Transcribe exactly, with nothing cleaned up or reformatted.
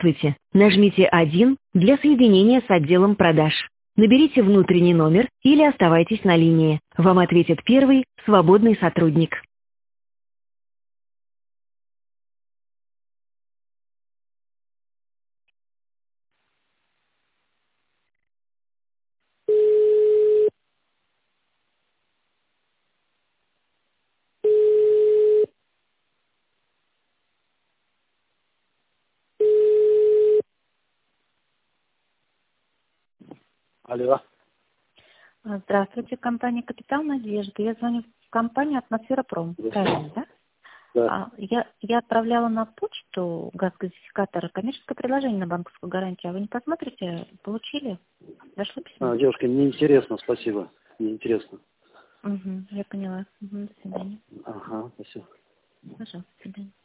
Здравствуйте. Нажмите один для соединения с отделом продаж. Наберите внутренний номер или оставайтесь на линии. Вам ответит первый свободный сотрудник. Алло. Здравствуйте, компания «Капитал Надежды». Я звоню в компанию «Атмосфера Пром». Правильно, да? Да. А, я, я отправляла на почту газгазификатора коммерческое предложение на банковскую гарантию. А вы не посмотрите? Получили? Дошло письмо? А, девушка, неинтересно, спасибо. Неинтересно. Угу, я поняла. Угу, до свидания. Ага, спасибо. Пожалуйста, до свидания.